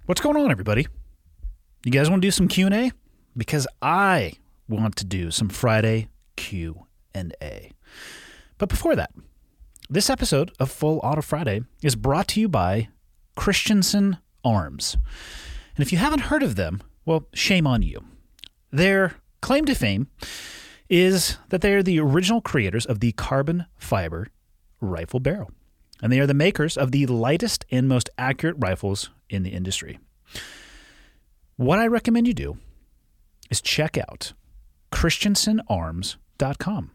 What's going on, everybody? You guys want to do some Q&A? Because I want to do some Friday Q&A. But before that, this episode of Full Auto Friday is brought to you by Christensen Arms. And if you haven't heard of them, well, shame on you. Their claim to fame is that they are the original creators of the carbon fiber rifle barrel. And they are the makers of the lightest and most accurate rifles in the industry. What I recommend you do is check out ChristensenArms.com.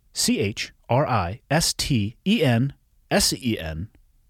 ChristenSen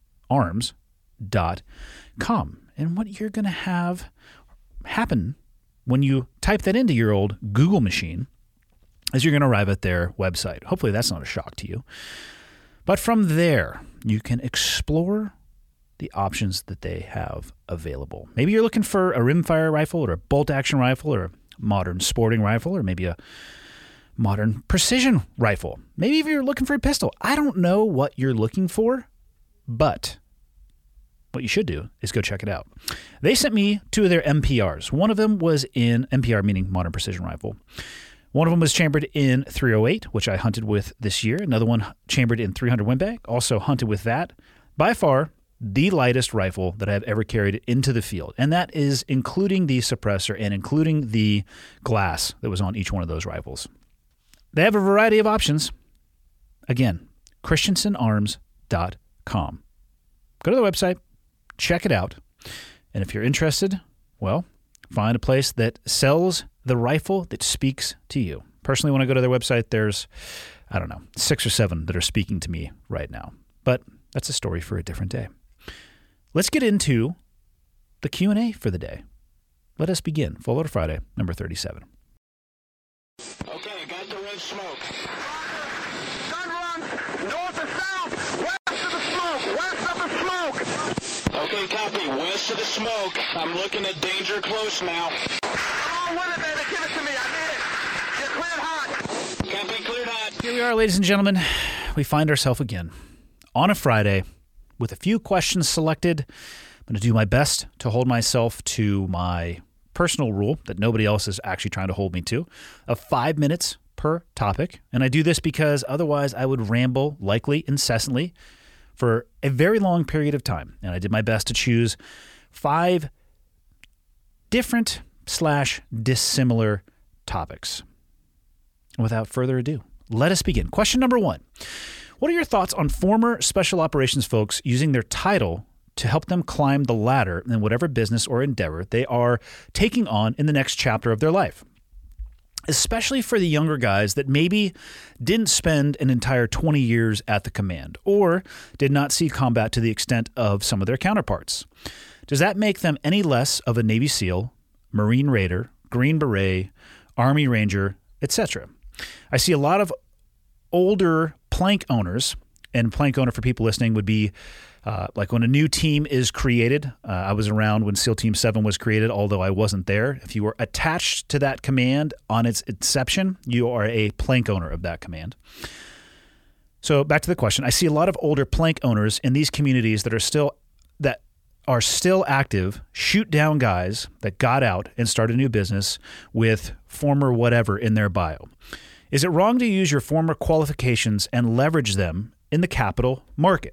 arms.com. And what you're going to have happen when you type that into your old Google machine is you're going to arrive at their website. Hopefully that's not a shock to you. But from there, you can explore the options that they have available. Maybe you're looking for a rimfire rifle or a bolt-action rifle or a modern sporting rifle or maybe a modern precision rifle. Maybe if you're looking for a pistol. I don't know what you're looking for, but what you should do is go check it out. They sent me two of their MPRs. One of them was in MPR, meaning modern precision rifle. One of them was chambered in .308, which I hunted with this year. Another one chambered in .300 Win Bag, also hunted with that. By far, the lightest rifle that I have ever carried into the field. And that is including the suppressor and including the glass that was on each one of those rifles. They have a variety of options. Again, ChristensenArms.com. Go to the website, check it out. And if you're interested, well, find a place that sells the rifle that speaks to you. Personally, when I go to their website, there's, 6 or 7 that are speaking to me right now. But that's a story for a different day. Let's get into the Q&A for the day. Let us begin. Full Auto Friday, number 37. Okay, got the red smoke. Gun run, north or south, west of the smoke, west of the smoke. Okay, copy, west of the smoke. I'm looking at danger close now. Come on with it, baby, give it to me, I need it. Get cleared hot. Copy, cleared hot. Here we are, ladies and gentlemen. We find ourselves again on a Friday with a few questions selected. I'm going to do my best to hold myself to my personal rule that nobody else is actually trying to hold me to, of 5 minutes per topic. And I do this because otherwise I would ramble, likely incessantly, for a very long period of time. And I did my best to choose 5 different / dissimilar topics. Without further ado, let us begin. Question number 1. What are your thoughts on former special operations folks using their title to help them climb the ladder in whatever business or endeavor they are taking on in the next chapter of their life? Especially for the younger guys that maybe didn't spend an entire 20 years at the command or did not see combat to the extent of some of their counterparts. Does that make them any less of a Navy SEAL, Marine Raider, Green Beret, Army Ranger, etc.? I see a lot of older plank owners, and plank owner for people listening would be like when a new team is created. I was around when SEAL Team 7 was created, although I wasn't there. If you were attached to that command on its inception, you are a plank owner of that command. So back to the question. I see a lot of older plank owners in these communities that are still active, shoot down guys that got out and started a new business with former whatever in their bio. Is it wrong to use your former qualifications and leverage them in the capital market?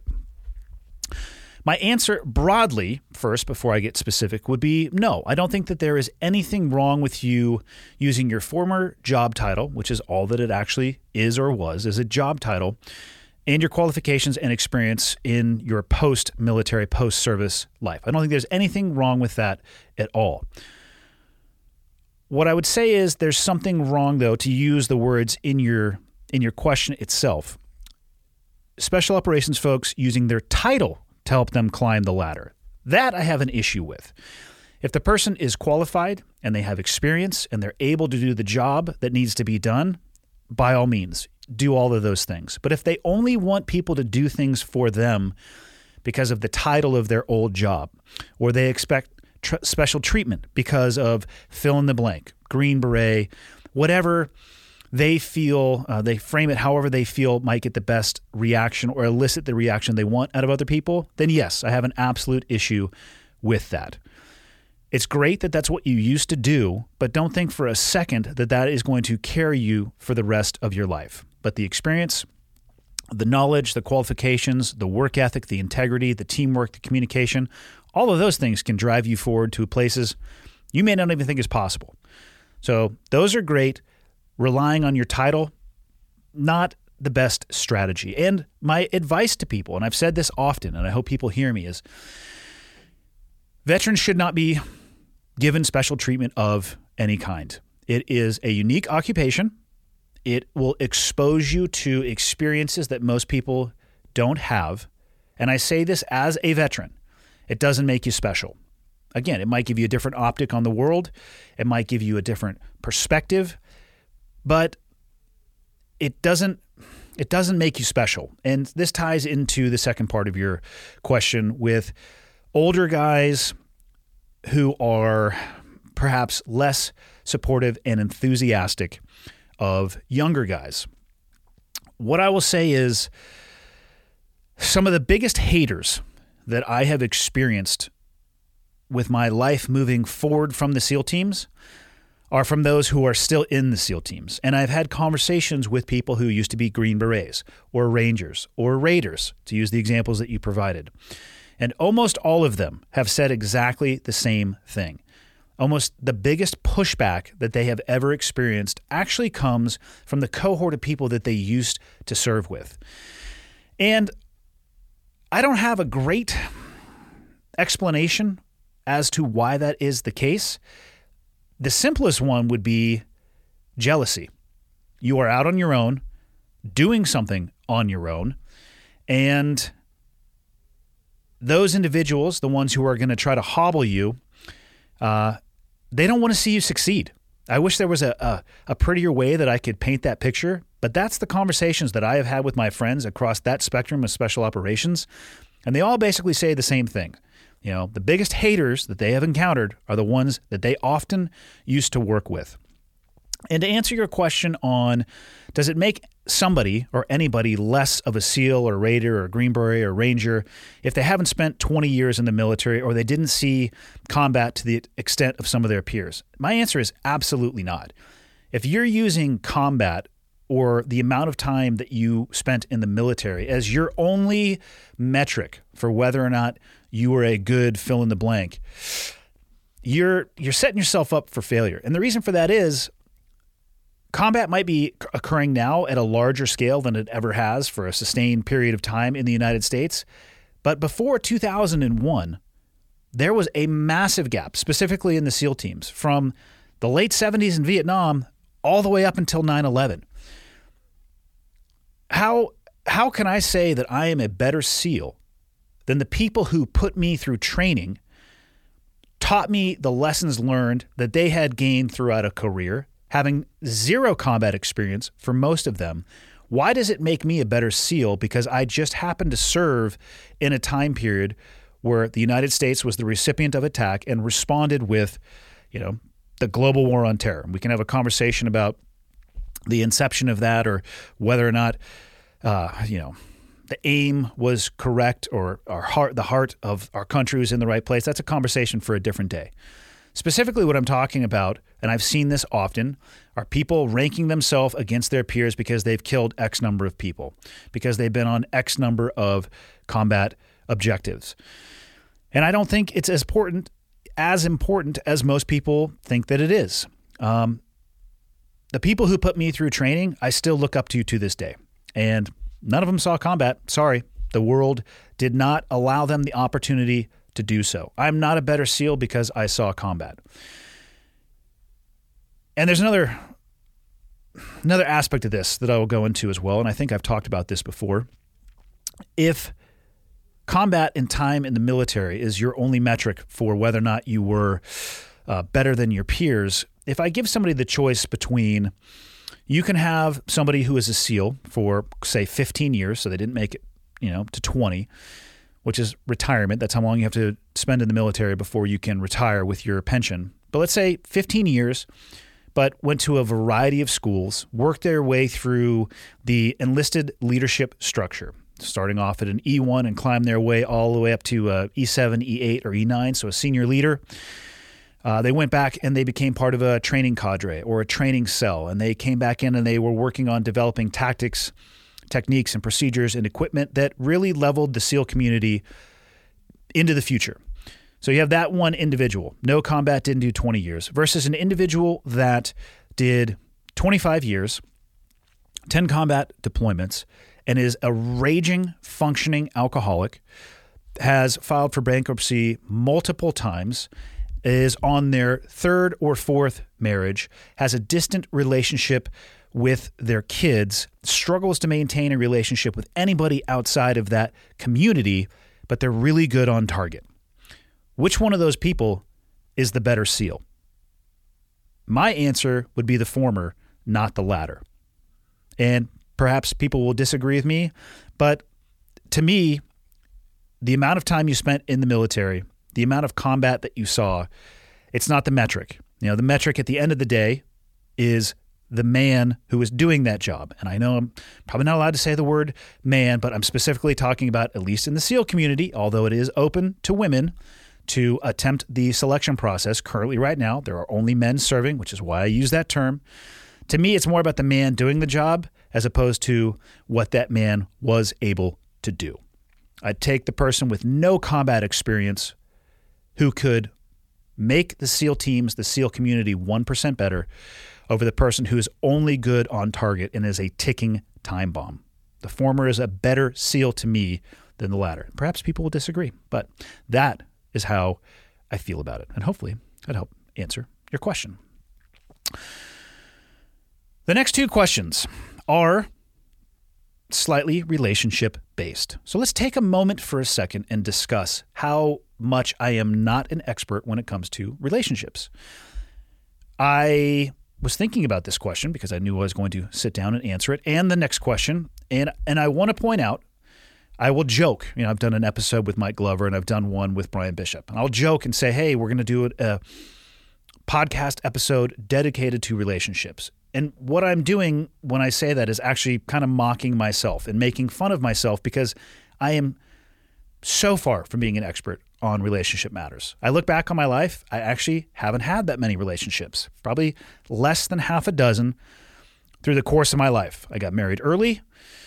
My answer broadly, first, before I get specific, would be no. I don't think that there is anything wrong with you using your former job title, which is all that it actually is or was, as a job title, and your qualifications and experience in your post-military, post-service life. I don't think there's anything wrong with that at all. What I would say is there's something wrong, though, to use the words in your question itself. Special operations folks using their title to help them climb the ladder. That I have an issue with. If the person is qualified and they have experience and they're able to do the job that needs to be done, by all means, do all of those things. But if they only want people to do things for them because of the title of their old job, or they expect special treatment because of fill in the blank, Green Beret, whatever they feel, they frame it however they feel might get the best reaction or elicit the reaction they want out of other people, then yes, I have an absolute issue with that. It's great that that's what you used to do, but don't think for a second that that is going to carry you for the rest of your life. But the experience, the knowledge, the qualifications, the work ethic, the integrity, the teamwork, the communication, all of those things can drive you forward to places you may not even think is possible. So those are great. Relying on your title, not the best strategy. And my advice to people, and I've said this often, and I hope people hear me, is veterans should not be given special treatment of any kind. It is a unique occupation. It will expose you to experiences that most people don't have. And I say this as a veteran. It doesn't make you special. Again, it might give you a different optic on the world. It might give you a different perspective, but it doesn't make you special. And this ties into the second part of your question with older guys who are perhaps less supportive and enthusiastic of younger guys. What I will say is some of the biggest haters that I have experienced with my life moving forward from the SEAL teams are from those who are still in the SEAL teams. And I've had conversations with people who used to be Green Berets or Rangers or Raiders, to use the examples that you provided. And almost all of them have said exactly the same thing. Almost the biggest pushback that they have ever experienced actually comes from the cohort of people that they used to serve with. And I don't have a great explanation as to why that is the case. The simplest one would be jealousy. You are out on your own, doing something on your own, and those individuals, the ones who are going to try to hobble you, they don't want to see you succeed. I wish there was a prettier way that I could paint that picture, but that's the conversations that I have had with my friends across that spectrum of special operations, and they all basically say the same thing. You know, the biggest haters that they have encountered are the ones that they often used to work with. And to answer your question on, does it make somebody or anybody less of a SEAL or Raider or Green Beret or Ranger if they haven't spent 20 years in the military or they didn't see combat to the extent of some of their peers? My answer is absolutely not. If you're using combat or the amount of time that you spent in the military as your only metric for whether or not you were a good fill in the blank, you're setting yourself up for failure. And the reason for that is combat might be occurring now at a larger scale than it ever has for a sustained period of time in the United States. But before 2001, there was a massive gap, specifically in the SEAL teams, from the late 70s in Vietnam all the way up until 9/11. How can I say that I am a better SEAL than the people who put me through training, taught me the lessons learned that they had gained throughout a career, having zero combat experience for most of them? Why does it make me a better SEAL? Because I just happened to serve in a time period where the United States was the recipient of attack and responded with, the global war on terror. We can have a conversation about the inception of that or whether or not, the aim was correct or the heart of our country was in the right place. That's a conversation for a different day. Specifically what I'm talking about, and I've seen this often, are people ranking themselves against their peers because they've killed X number of people, because they've been on X number of combat objectives. And I don't think it's as important as most people think that it is. The people who put me through training, I still look up to this day. And none of them saw combat. Sorry. The world did not allow them the opportunity to do so. I'm not a better SEAL because I saw combat. And there's another aspect of this that I will go into as well, and I think I've talked about this before. If combat and time in the military is your only metric for whether or not you were better than your peers, if I give somebody the choice between, you can have somebody who is a SEAL for, say, 15 years, so they didn't make it, to 20, which is retirement. That's how long you have to spend in the military before you can retire with your pension. But let's say 15 years, but went to a variety of schools, worked their way through the enlisted leadership structure, starting off at an E1 and climbed their way all the way up to E7, E8, or E9, so a senior leader. They went back and they became part of a training cadre or a training cell, and they came back in and they were working on developing tactics, techniques, and procedures and equipment that really leveled the SEAL community into the future. So you have that one individual, no combat, didn't do 20 years, versus an individual that did 25 years, 10 combat deployments, and is a raging, functioning alcoholic, has filed for bankruptcy multiple times, is on their third or fourth marriage, has a distant relationship with their kids, struggles to maintain a relationship with anybody outside of that community, but they're really good on target. Which one of those people is the better SEAL? My answer would be the former, not the latter. And perhaps people will disagree with me, but to me, the amount of time you spent in the military, the amount of combat that you saw, it's not the metric. You know, the metric at the end of the day is the man who is doing that job. And I know I'm probably not allowed to say the word man, but I'm specifically talking about, at least in the SEAL community, although it is open to women to attempt the selection process. Currently, right now, there are only men serving, which is why I use that term. To me, it's more about the man doing the job as opposed to what that man was able to do. I'd take the person with no combat experience who could make the SEAL teams, the SEAL community 1% better over the person who is only good on target and is a ticking time bomb. The former is a better SEAL to me than the latter. Perhaps people will disagree, but that is how I feel about it. And hopefully that helped answer your question. The next two questions are slightly relationship based. So let's take a moment for a second and discuss how much I am not an expert when it comes to relationships. I was thinking about this question because I knew I was going to sit down and answer it, and the next question. And I want to point out, I will joke, I've done an episode with Mike Glover and I've done one with Brian Bishop. And I'll joke and say, hey, we're going to do a podcast episode dedicated to relationships. And what I'm doing when I say that is actually kind of mocking myself and making fun of myself because I am so far from being an expert on relationship matters. I look back on my life, I actually haven't had that many relationships, probably less than half a dozen through the course of my life. I got married early.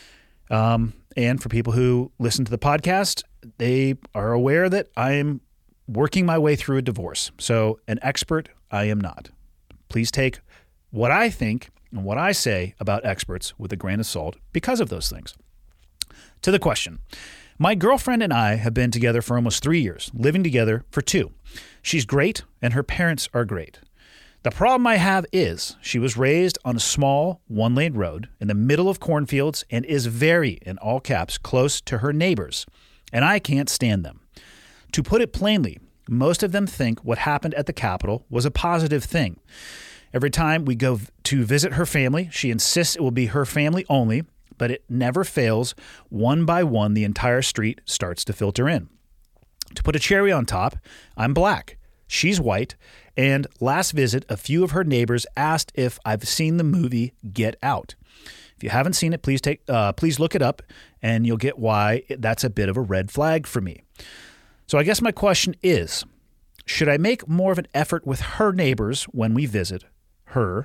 And for people who listen to the podcast, they are aware that I'm working my way through a divorce. So an expert, I am not. Please take what I think and what I say about experts with a grain of salt because of those things. To the question. My girlfriend and I have been together for almost 3 years, living together for 2. She's great and her parents are great. The problem I have is she was raised on a small one-lane road in the middle of cornfields and is very, in all caps, close to her neighbors, and I can't stand them. To put it plainly, most of them think what happened at the Capitol was a positive thing. Every time we go to visit her family, she insists it will be her family only, but it never fails. One by one, the entire street starts to filter in. To put a cherry on top, I'm black. She's white, and last visit, a few of her neighbors asked if I've seen the movie Get Out. If you haven't seen it, please look it up, and you'll get why that's a bit of a red flag for me. So I guess my question is, should I make more of an effort with her neighbors when we visit her?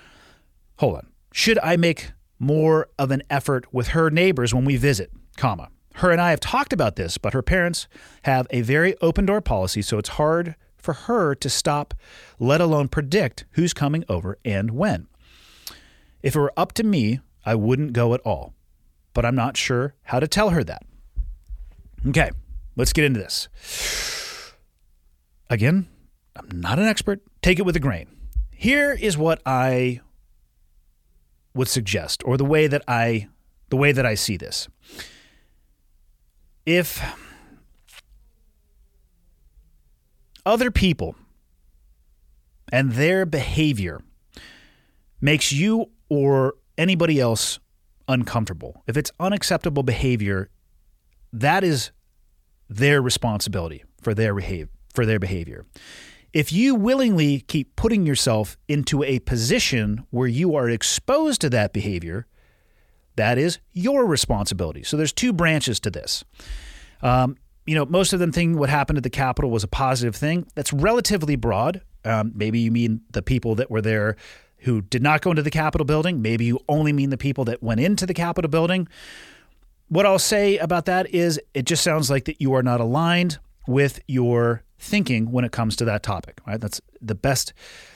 Hold on. Should I make more of an effort with her neighbors when we visit, comma? Her and I have talked about this, but her parents have a very open door policy, so it's hard for her to stop, let alone predict who's coming over and when. If it were up to me, I wouldn't go at all, but I'm not sure how to tell her that. Okay, let's get into this. Again, I'm not an expert. Take it with a grain. Here is what I would suggest, or the way that I see this. If other people and their behavior makes you or anybody else uncomfortable, if it's unacceptable behavior, that is their responsibility for their behavior. If you willingly keep putting yourself into a position where you are exposed to that behavior, that is your responsibility. So there's two branches to this. Most of them think what happened at the Capitol was a positive thing. That's relatively broad. Maybe you mean the people that were there who did not go into the Capitol building. Maybe you only mean the people that went into the Capitol building. What I'll say about that is it just sounds like that you are not aligned with your thinking when it comes to that topic, right? That's the best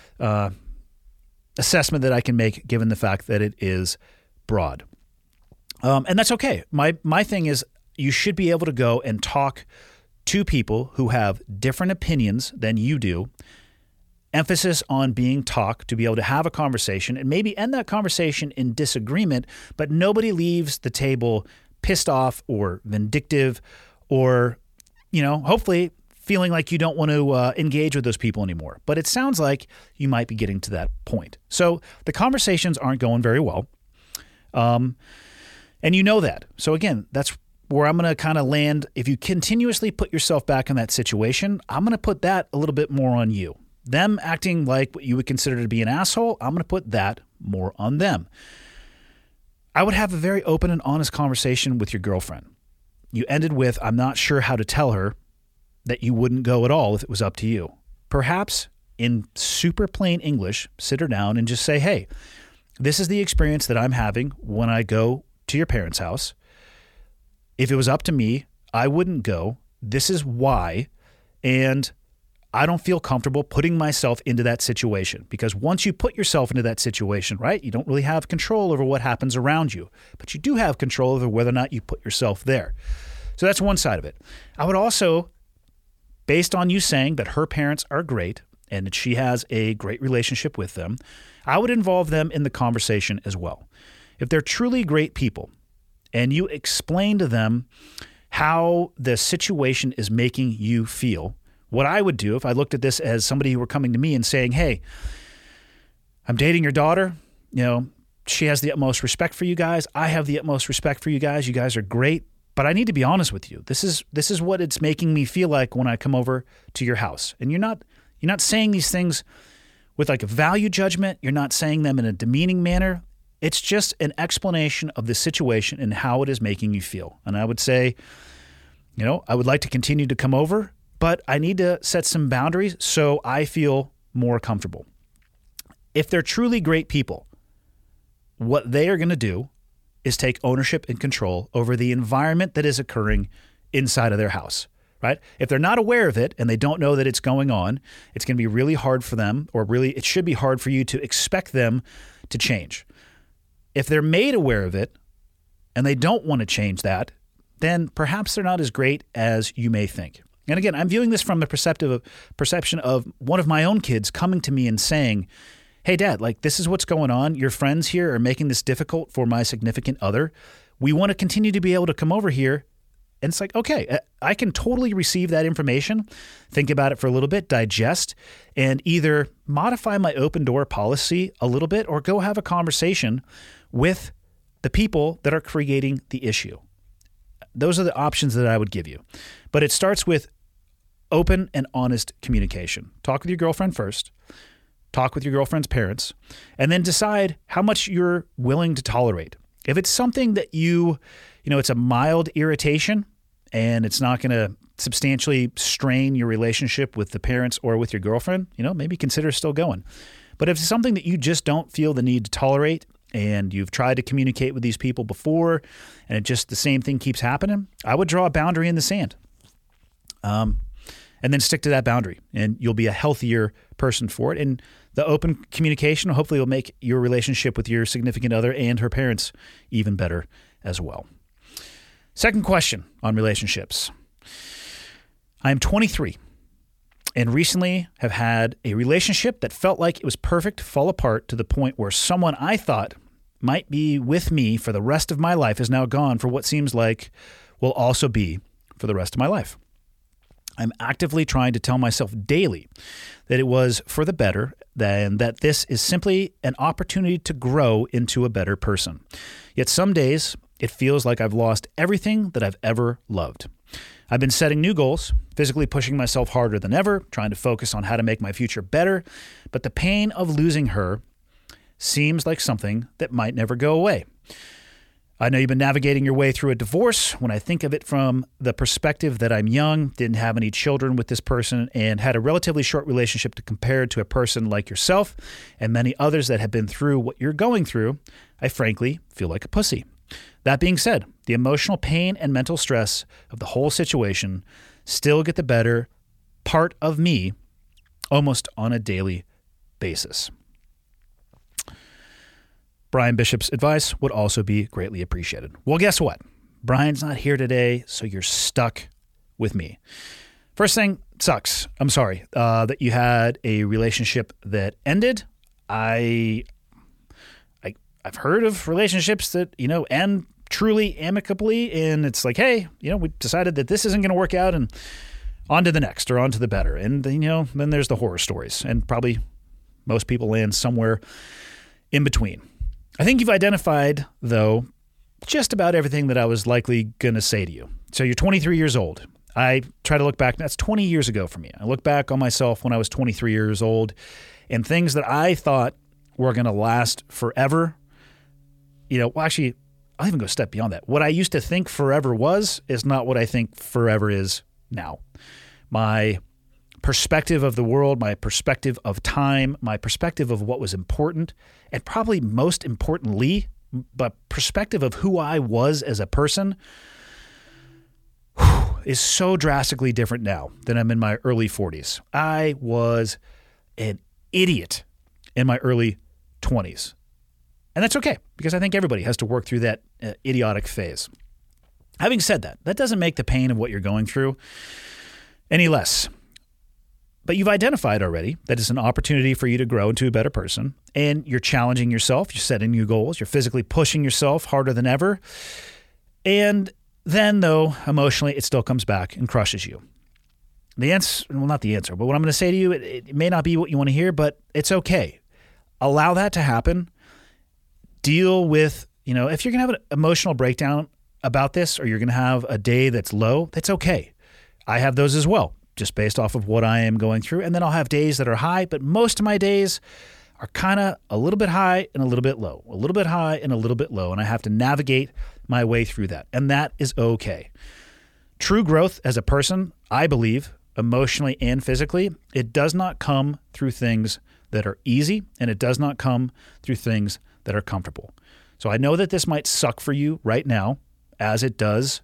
assessment that I can make given the fact that it is broad. And that's okay. My thing is you should be able to go and talk to people who have different opinions than you do. Emphasis on being talked, to be able to have a conversation and maybe end that conversation in disagreement, but nobody leaves the table pissed off or vindictive or, hopefully feeling like you don't want to engage with those people anymore. But it sounds like you might be getting to that point. So the conversations aren't going very well. And you know that. So again, that's where I'm going to kind of land. If you continuously put yourself back in that situation, I'm going to put that a little bit more on you. Them acting like what you would consider to be an asshole, I'm going to put that more on them. I would have a very open and honest conversation with your girlfriend. You ended with, I'm not sure how to tell her that you wouldn't go at all if it was up to you. Perhaps in super plain English, sit her down and just say, hey, this is the experience that I'm having when I go to your parents' house. If it was up to me, I wouldn't go. This is why. And I don't feel comfortable putting myself into that situation, because once you put yourself into that situation, right, you don't really have control over what happens around you, but you do have control over whether or not you put yourself there. So that's one side of it. I would also, based on you saying that her parents are great and that she has a great relationship with them, I would involve them in the conversation as well. If they're truly great people and you explain to them how the situation is making you feel, what I would do if I looked at this as somebody who were coming to me and saying, hey, I'm dating your daughter. She has the utmost respect for you guys. I have the utmost respect for you guys. You guys are great. But I need to be honest with you. This is what it's making me feel like when I come over to your house. And you're not saying these things with like a value judgment. You're not saying them in a demeaning manner. It's just an explanation of the situation and how it is making you feel. And I would say, I would like to continue to come over, but I need to set some boundaries so I feel more comfortable. If they're truly great people, what they are going to do is take ownership and control over the environment that is occurring inside of their house, right? If they're not aware of it and they don't know that it's going on, it's going to be really hard for them, or really it should be hard for you to expect them to change. If they're made aware of it and they don't want to change that, then perhaps they're not as great as you may think. And again, I'm viewing this from the perception of one of my own kids coming to me and saying, hey, Dad, this is what's going on. Your friends here are making this difficult for my significant other. We want to continue to be able to come over here. And it's like, okay, I can totally receive that information, think about it for a little bit, digest, and either modify my open door policy a little bit or go have a conversation with the people that are creating the issue. Those are the options that I would give you. But it starts with open and honest communication. Talk with your girlfriend first. Talk with your girlfriend's parents, and then decide how much you're willing to tolerate. If it's something that it's a mild irritation and it's not going to substantially strain your relationship with the parents or with your girlfriend, maybe consider still going. But if it's something that you just don't feel the need to tolerate and you've tried to communicate with these people before and the same thing keeps happening, I would draw a boundary in the sand. And then stick to that boundary, and you'll be a healthier person for it. And the open communication hopefully will make your relationship with your significant other and her parents even better as well. Second question on relationships. I am 23 and recently have had a relationship that felt like it was perfect fall apart to the point where someone I thought might be with me for the rest of my life is now gone for what seems like will also be for the rest of my life. I'm actively trying to tell myself daily that it was for the better, and that this is simply an opportunity to grow into a better person. Yet some days it feels like I've lost everything that I've ever loved. I've been setting new goals, physically pushing myself harder than ever, trying to focus on how to make my future better, but the pain of losing her seems like something that might never go away. I know you've been navigating your way through a divorce. When I think of it from the perspective that I'm young, didn't have any children with this person, and had a relatively short relationship to compare to a person like yourself and many others that have been through what you're going through, I frankly feel like a pussy. That being said, the emotional pain and mental stress of the whole situation still get the better part of me almost on a daily basis. Brian Bishop's advice would also be greatly appreciated. Well, guess what? Brian's not here today, so you're stuck with me. First thing, sucks. I'm sorry that you had a relationship that ended. I've heard of relationships that, end truly amicably, and it's like, hey, we decided that this isn't going to work out, and on to the next or on to the better. And, then there's the horror stories, and probably most people land somewhere in between. I think you've identified, though, just about everything that I was likely going to say to you. So you're 23 years old. I try to look back. That's 20 years ago for me. I look back on myself when I was 23 years old, and things that I thought were going to last forever. Actually, I'll even go a step beyond that. What I used to think forever is not what I think forever is now. My perspective of the world, my perspective of time, my perspective of what was important, and probably most importantly, but perspective of who I was as a person is so drastically different now than I'm in my early 40s. I was an idiot in my early 20s. And that's okay, because I think everybody has to work through that idiotic phase. Having said that, that doesn't make the pain of what you're going through any less. But you've identified already that it's an opportunity for you to grow into a better person, and you're challenging yourself, you're setting new goals, you're physically pushing yourself harder than ever. And then, though, emotionally, it still comes back and crushes you. The answer, well, not the answer, but what I'm going to say to you, it may not be what you want to hear, but it's okay. Allow that to happen. Deal with, if you're going to have an emotional breakdown about this, or you're going to have a day that's low, that's okay. I have those as well, just based off of what I am going through. And then I'll have days that are high, but most of my days are kind of a little bit high and a little bit low, a little bit high and a little bit low. And I have to navigate my way through that. And that is okay. True growth as a person, I believe, emotionally and physically, it does not come through things that are easy, and it does not come through things that are comfortable. So I know that this might suck for you right now, as it does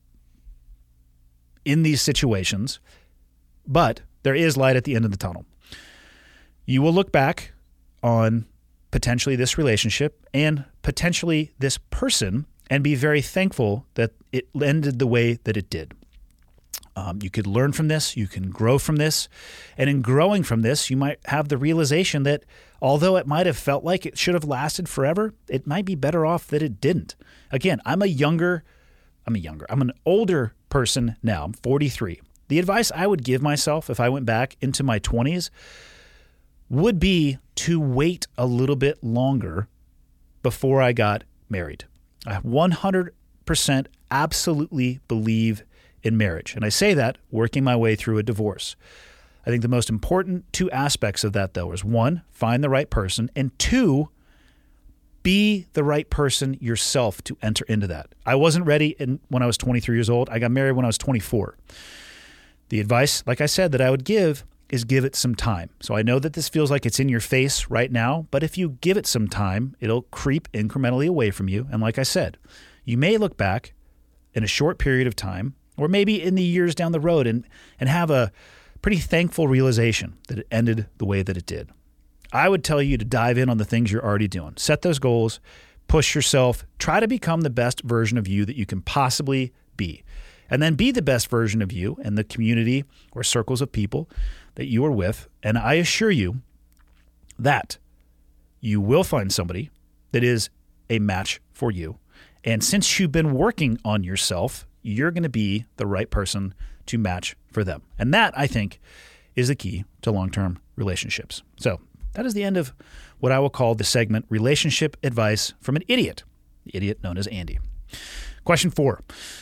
in these situations, but there is light at the end of the tunnel. You will look back on potentially this relationship and potentially this person and be very thankful that it ended the way that it did. You could learn from this, you can grow from this, and in growing from this, you might have the realization that although it might have felt like it should have lasted forever, it might be better off that it didn't. Again, I'm an older person now. I'm 43. The advice I would give myself if I went back into my 20s would be to wait a little bit longer before I got married. I 100% absolutely believe in marriage. And I say that working my way through a divorce. I think the most important two aspects of that, though, is one, find the right person, and two, be the right person yourself to enter into that. I wasn't ready when I was 23 years old. I got married when I was 24. The advice, like I said, that I would give is give it some time. So I know that this feels like it's in your face right now, but if you give it some time, it'll creep incrementally away from you. And like I said, you may look back in a short period of time, or maybe in the years down the road, and have a pretty thankful realization that it ended the way that it did. I would tell you to dive in on the things you're already doing. Set those goals, push yourself, try to become the best version of you that you can possibly be. And then be the best version of you in the community or circles of people that you are with. And I assure you that you will find somebody that is a match for you. And since you've been working on yourself, you're going to be the right person to match for them. And that, I think, is the key to long-term relationships. So that is the end of what I will call the segment Relationship Advice from an Idiot, the idiot known as Andy. Question 4.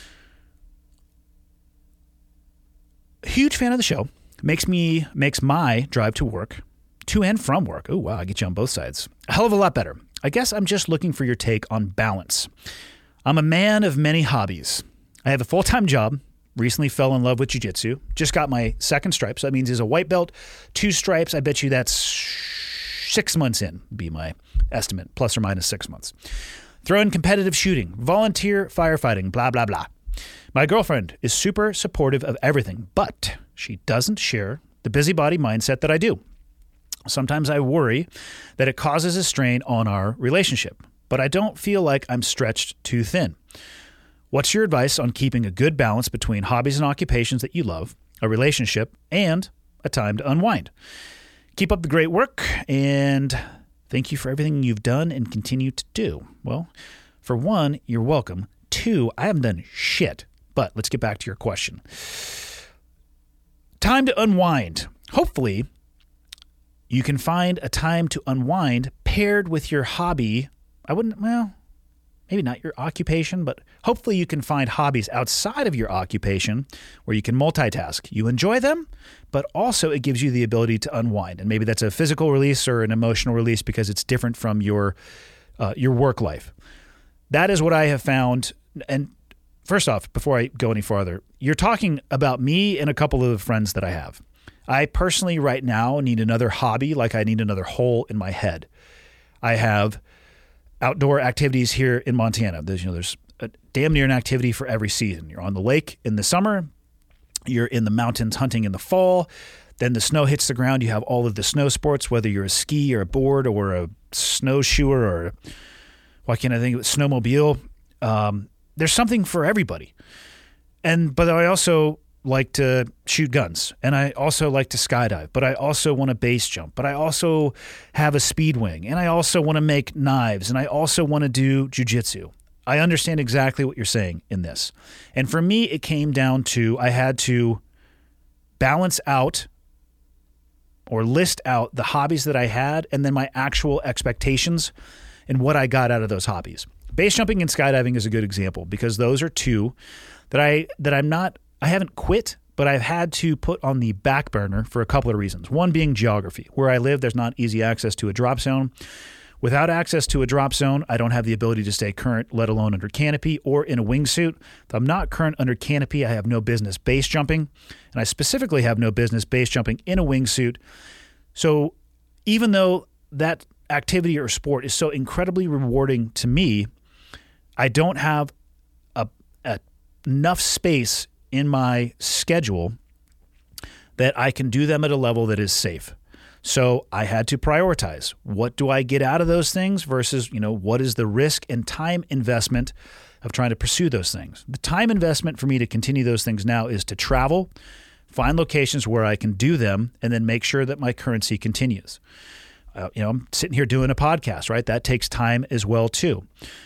Huge fan of the show. Makes my drive to work, to and from work. Oh, wow, I get you on both sides. A hell of a lot better. I guess I'm just looking for your take on balance. I'm a man of many hobbies. I have a full-time job, recently fell in love with jiu-jitsu, just got my second stripe. So that means as a white belt, 2 stripes. I bet you that's 6 months in, be my estimate, plus or minus 6 months. Throw in competitive shooting, volunteer firefighting, blah, blah, blah. My girlfriend is super supportive of everything, but she doesn't share the busybody mindset that I do. Sometimes I worry that it causes a strain on our relationship, but I don't feel like I'm stretched too thin. What's your advice on keeping a good balance between hobbies and occupations that you love, a relationship, and a time to unwind? Keep up the great work, and thank you for everything you've done and continue to do. Well, for one, you're welcome. 2, I haven't done shit. But let's get back to your question. Time to unwind. Hopefully, you can find a time to unwind paired with your hobby. Maybe not your occupation, but hopefully you can find hobbies outside of your occupation where you can multitask. You enjoy them, but also it gives you the ability to unwind. And maybe that's a physical release or an emotional release because it's different from your work life. That is what I have found. And first off, before I go any farther, you're talking about me and a couple of the friends that I have. I personally right now need another hobby like I need another hole in my head. I have outdoor activities here in Montana. There's damn near an activity for every season. You're on the lake in the summer. You're in the mountains hunting in the fall. Then the snow hits the ground. You have all of the snow sports, whether you're a ski or a board or a snowshoer or, why can't I think of it, snowmobile. There's something for everybody. But I also like to shoot guns, and I also like to skydive, but I also want to base jump, but I also have a speed wing, and I also want to make knives, and I also want to do jiu-jitsu. I understand exactly what you're saying in this. And for me, it came down to I had to balance out or list out the hobbies that I had and then my actual expectations and what I got out of those hobbies. Base jumping and skydiving is a good example because those are 2 that I haven't quit, but I've had to put on the back burner for a couple of reasons. One being geography. Where I live, there's not easy access to a drop zone. Without access to a drop zone, I don't have the ability to stay current, let alone under canopy or in a wingsuit. If I'm not current under canopy, I have no business base jumping, and I specifically have no business base jumping in a wingsuit. So even though that activity or sport is so incredibly rewarding to me, I don't have enough space in my schedule that I can do them at a level that is safe. So I had to prioritize. What do I get out of those things versus, what is the risk and time investment of trying to pursue those things? The time investment for me to continue those things now is to travel, find locations where I can do them, and then make sure that my currency continues. I'm sitting here doing a podcast, right? That takes time as well too.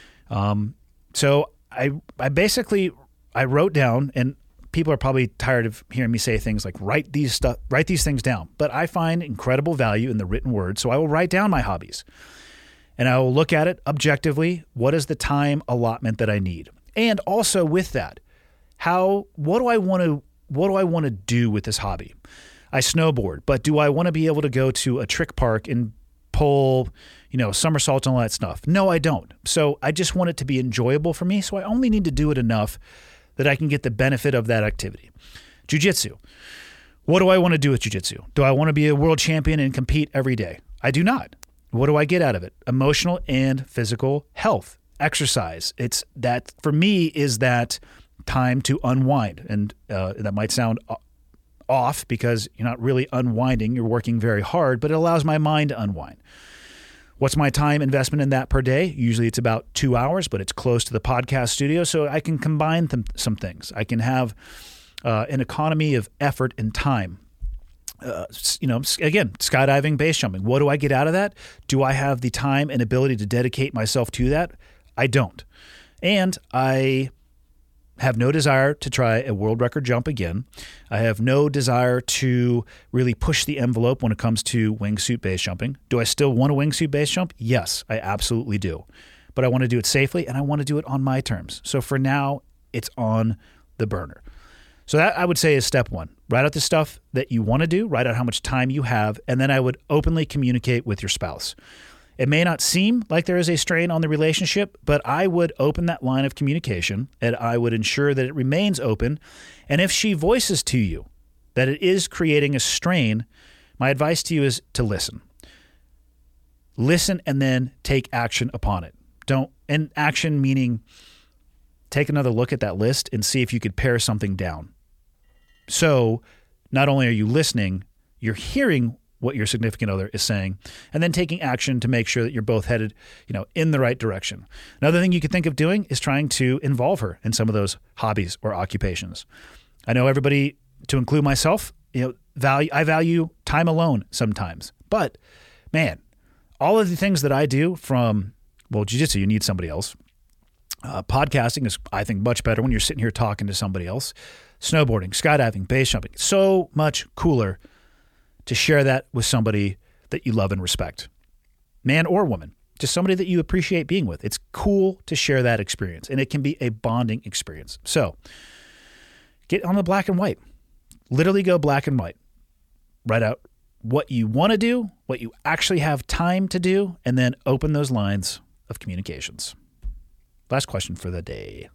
So I basically wrote down, and people are probably tired of hearing me say things like write these things down, but I find incredible value in the written word. So I will write down my hobbies and I will look at it objectively. What is the time allotment that I need? And also with that, what do I want to do with this hobby? I snowboard, but do I want to be able to go to a trick park and pull, somersaults and all that stuff? No, I don't. So I just want it to be enjoyable for me. So I only need to do it enough that I can get the benefit of that activity. Jiu-jitsu. What do I want to do with jiu-jitsu? Do I want to be a world champion and compete every day? I do not. What do I get out of it? Emotional and physical health, exercise. It's that for me is that time to unwind. And that might sound off because you're not really unwinding. You're working very hard, but it allows my mind to unwind. What's my time investment in that per day? Usually it's about 2 hours, but it's close to the podcast studio, so I can combine some things. I can have an economy of effort and time. Again, skydiving, base jumping. What do I get out of that? Do I have the time and ability to dedicate myself to that? I don't. And I have no desire to try a world record jump again. I have no desire to really push the envelope when it comes to wingsuit base jumping. Do I still want a wingsuit base jump? Yes, I absolutely do. But I want to do it safely and I want to do it on my terms. So for now, it's on the burner. So that I would say is step 1. Write out the stuff that you want to do, write out how much time you have, and then I would openly communicate with your spouse. It may not seem like there is a strain on the relationship, but I would open that line of communication and I would ensure that it remains open. And if she voices to you that it is creating a strain, my advice to you is to listen. Listen and then take action upon it. And action meaning take another look at that list and see if you could pare something down. So not only are you listening, you're hearing what your significant other is saying, and then taking action to make sure that you're both headed, in the right direction. Another thing you could think of doing is trying to involve her in some of those hobbies or occupations. I know everybody, to include myself, I value time alone sometimes, but man, all of the things that I do from, jiu-jitsu, you need somebody else. Podcasting is, I think, much better when you're sitting here talking to somebody else. Snowboarding, skydiving, base jumping, so much cooler to share that with somebody that you love and respect, man or woman, just somebody that you appreciate being with. It's cool to share that experience, and it can be a bonding experience. So get on the black and white. Literally go black and white. Write out what you want to do, what you actually have time to do, and then open those lines of communications. Last question for the day.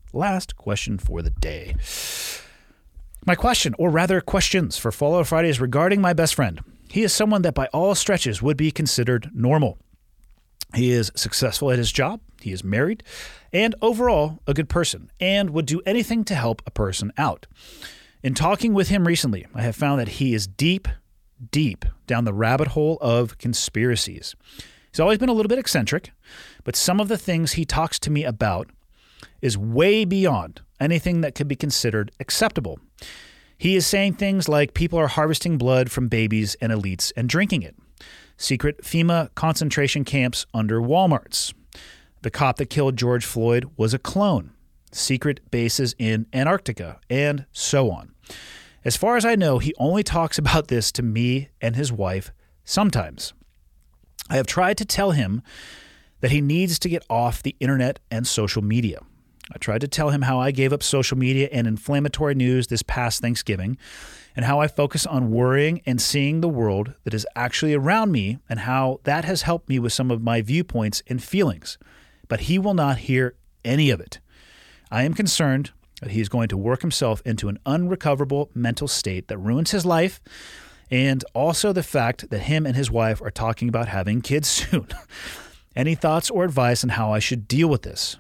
My question, or rather questions for Follow Friday, is regarding my best friend. He is someone that by all stretches would be considered normal. He is successful at his job, he is married, and overall a good person, and would do anything to help a person out. In talking with him recently, I have found that he is deep down the rabbit hole of conspiracies. He's always been a little bit eccentric, but some of the things he talks to me about is way beyond anything that could be considered acceptable. He is saying things like people are harvesting blood from babies and elites and drinking it. Secret FEMA concentration camps under Walmarts. The cop that killed George Floyd was a clone. Secret bases in Antarctica, and so on. As far as I know, he only talks about this to me and his wife sometimes. I have tried to tell him that he needs to get off the internet and social media. I tried to tell him how I gave up social media and inflammatory news this past Thanksgiving, and how I focus on worrying and seeing the world that is actually around me, and how that has helped me with some of my viewpoints and feelings. But he will not hear any of it. I am concerned that he is going to work himself into an unrecoverable mental state that ruins his life, and also the fact that him and his wife are talking about having kids soon. Any thoughts or advice on how I should deal with this?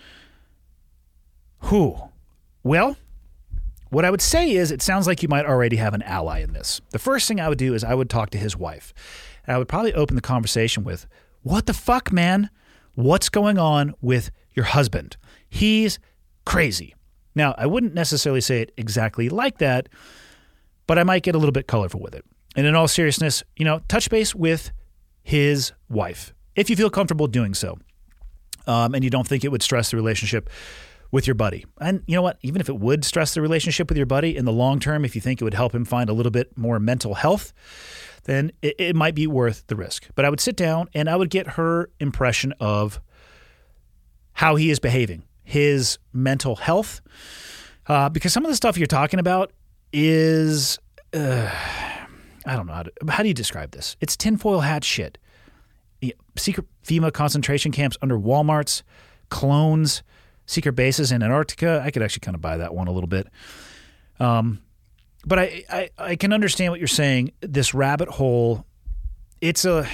Well, what I would say is it sounds like you might already have an ally in this. The first thing I would do is I would talk to his wife. And I would probably open the conversation with, what the fuck, man? What's going on with your husband? He's crazy. Now, I wouldn't necessarily say it exactly like that, but I might get a little bit colorful with it. And in all seriousness, touch base with his wife, if you feel comfortable doing so, and you don't think it would stress the relationship with your buddy. And you know what? Even if it would stress the relationship with your buddy in the long term, if you think it would help him find a little bit more mental health, then it might be worth the risk. But I would sit down and I would get her impression of how he is behaving, his mental health, because some of the stuff you're talking about is, I don't know, how do you describe this? It's tinfoil hat shit. Secret FEMA concentration camps under Walmarts, clones, secret bases in Antarctica. I could actually kind of buy that one a little bit. But I can understand what you're saying. This rabbit hole, to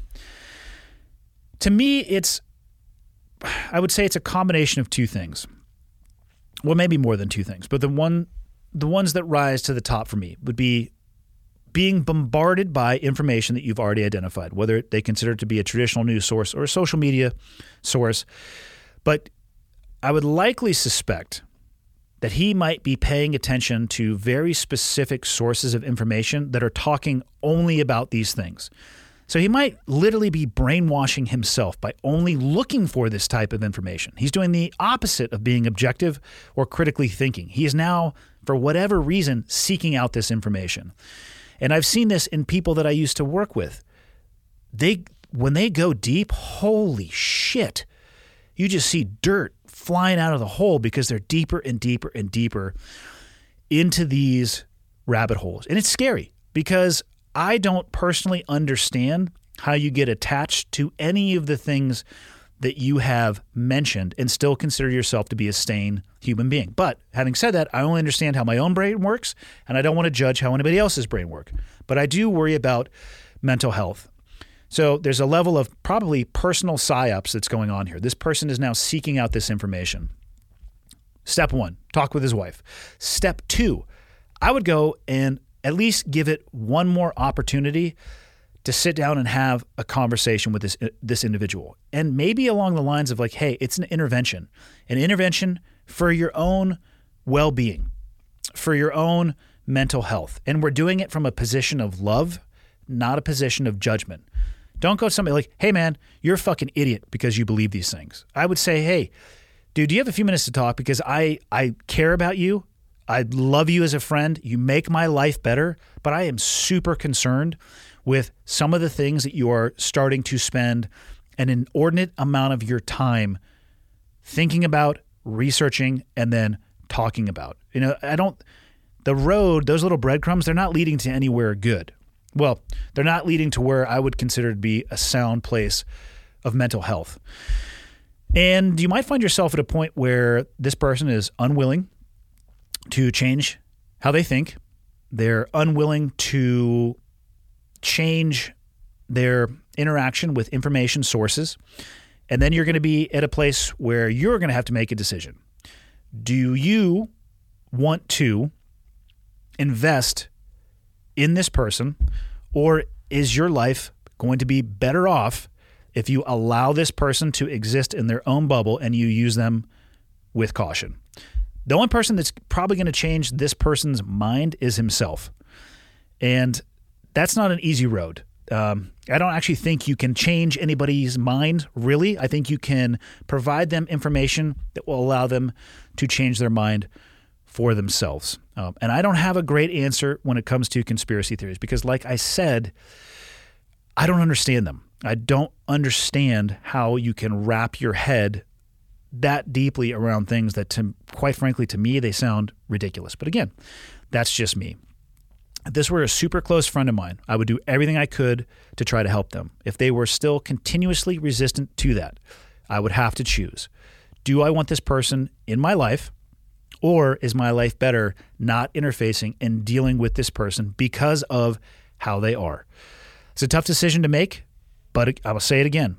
me, I would say it's a combination of two things. Well, maybe more than two things, but the ones that rise to the top for me would be being bombarded by information that you've already identified, whether they consider it to be a traditional news source or a social media source. But I would likely suspect that he might be paying attention to very specific sources of information that are talking only about these things. So he might literally be brainwashing himself by only looking for this type of information. He's doing the opposite of being objective or critically thinking. He is now, for whatever reason, seeking out this information. And I've seen this in people that I used to work with. When they go deep, holy shit, you just see dirt flying out of the hole because they're deeper and deeper and deeper into these rabbit holes. And it's scary because I don't personally understand how you get attached to any of the things that you have mentioned and still consider yourself to be a sane human being. But having said that, I only understand how my own brain works, and I don't want to judge how anybody else's brain works. But I do worry about mental health. So there's a level of probably personal psyops that's going on here. This person is now seeking out this information. Step 1, talk with his wife. Step 2, I would go and at least give it one more opportunity to sit down and have a conversation with this individual. And maybe along the lines of like, hey, it's an intervention for your own well-being, for your own mental health. And we're doing it from a position of love, not a position of judgment. Don't go to somebody like, hey man, you're a fucking idiot because you believe these things. I would say, hey, dude, do you have a few minutes to talk? Because I care about you. I love you as a friend. You make my life better, but I am super concerned with some of the things that you are starting to spend an inordinate amount of your time thinking about, researching, and then talking about. The road, those little breadcrumbs, they're not leading to anywhere good. Well, they're not leading to where I would consider to be a sound place of mental health. And you might find yourself at a point where this person is unwilling to change how they think. They're unwilling to change their interaction with information sources. And then you're going to be at a place where you're going to have to make a decision. Do you want to invest in this person, or is your life going to be better off if you allow this person to exist in their own bubble and you use them with caution? The only person that's probably going to change this person's mind is himself. And that's not an easy road. I don't actually think you can change anybody's mind, really. I think you can provide them information that will allow them to change their mind for themselves. And I don't have a great answer when it comes to conspiracy theories because, like I said, I don't understand them. I don't understand how you can wrap your head that deeply around things that, quite frankly, to me, they sound ridiculous. But again, that's just me. If this were a super close friend of mine, I would do everything I could to try to help them. If they were still continuously resistant to that, I would have to choose. Do I want this person in my life, or is my life better not interfacing and dealing with this person because of how they are? It's a tough decision to make, but I will say it again.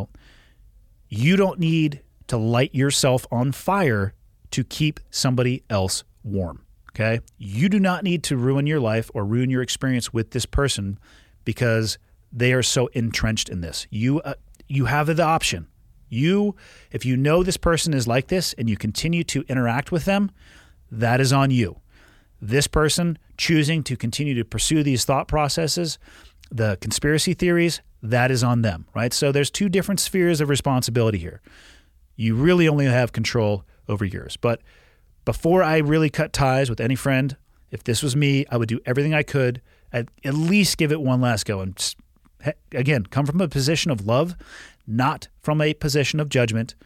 You don't need to light yourself on fire to keep somebody else warm. Okay? You do not need to ruin your life or ruin your experience with this person because they are so entrenched in this. You have the option. If you know this person is like this and you continue to interact with them, that is on you. This person choosing to continue to pursue these thought processes, the conspiracy theories, that is on them, right? So there's two different spheres of responsibility here. You really only have control over yours. But before I really cut ties with any friend, if this was me, I would do everything I could, at least give it one last go. And again, come from a position of love, not from a position of judgment.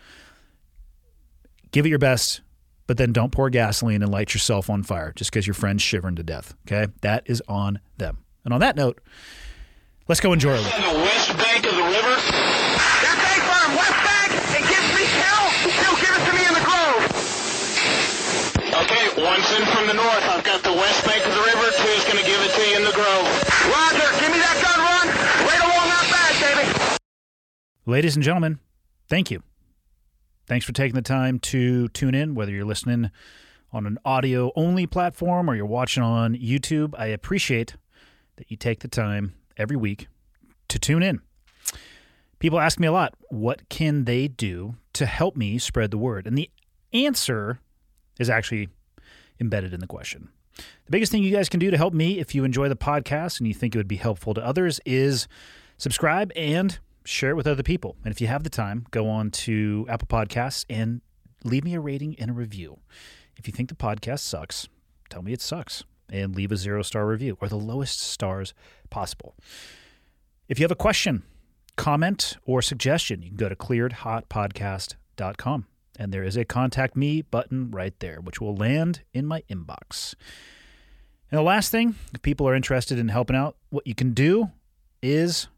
Give it your best, but then don't pour gasoline and light yourself on fire just because your friend's shivering to death, okay? That is on them. And on that note, let's go enjoy our week. On the west bank of the river. That's A firm, west bank. It gives me hell. Still give it to me in the grove. Okay, one's in from the north. I've got the west bank of the river. Two's going to give it to you in the grove. Roger, give me that gun run. Right along that bag, baby. Ladies and gentlemen, thank you. Thanks for taking the time to tune in, whether you're listening on an audio-only platform or you're watching on YouTube. I appreciate that you take the time every week to tune in. People ask me a lot, what can they do to help me spread the word? And the answer is actually embedded in the question. The biggest thing you guys can do to help me, if you enjoy the podcast and you think it would be helpful to others, is subscribe and share it with other people. And if you have the time, go on to Apple Podcasts and leave me a rating and a review. If you think the podcast sucks, tell me it sucks and leave a 0-star review or the lowest stars possible. If you have a question, comment, or suggestion, you can go to clearedhotpodcast.com. And there is a contact me button right there, which will land in my inbox. And the last thing, if people are interested in helping out, what you can do is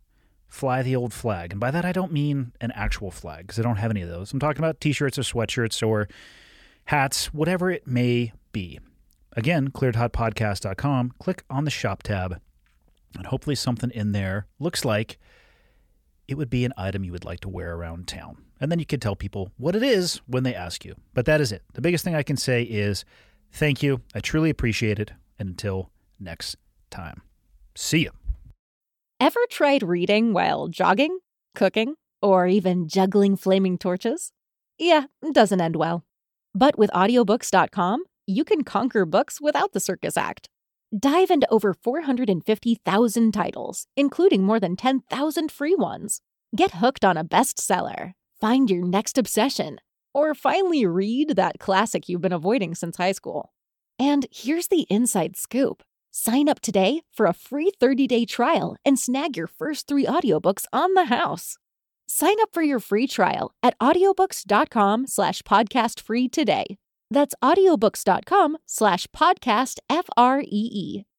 fly the old flag. And by that, I don't mean an actual flag, because I don't have any of those. I'm talking about t-shirts or sweatshirts or hats, whatever it may be. Again, clearedhotpodcast.com. Click on the shop tab, and hopefully something in there looks like it would be an item you would like to wear around town. And then you can tell people what it is when they ask you. But that is it. The biggest thing I can say is thank you. I truly appreciate it. And until next time, see you. Ever tried reading while jogging, cooking, or even juggling flaming torches? Yeah, it doesn't end well. But with audiobooks.com, you can conquer books without the circus act. Dive into over 450,000 titles, including more than 10,000 free ones. Get hooked on a bestseller, find your next obsession, or finally read that classic you've been avoiding since high school. And here's the inside scoop. Sign up today for a free 30-day trial and snag your first 3 audiobooks on the house. Sign up for your free trial at audiobooks.com/podcastfree today. That's audiobooks.com/podcastfree.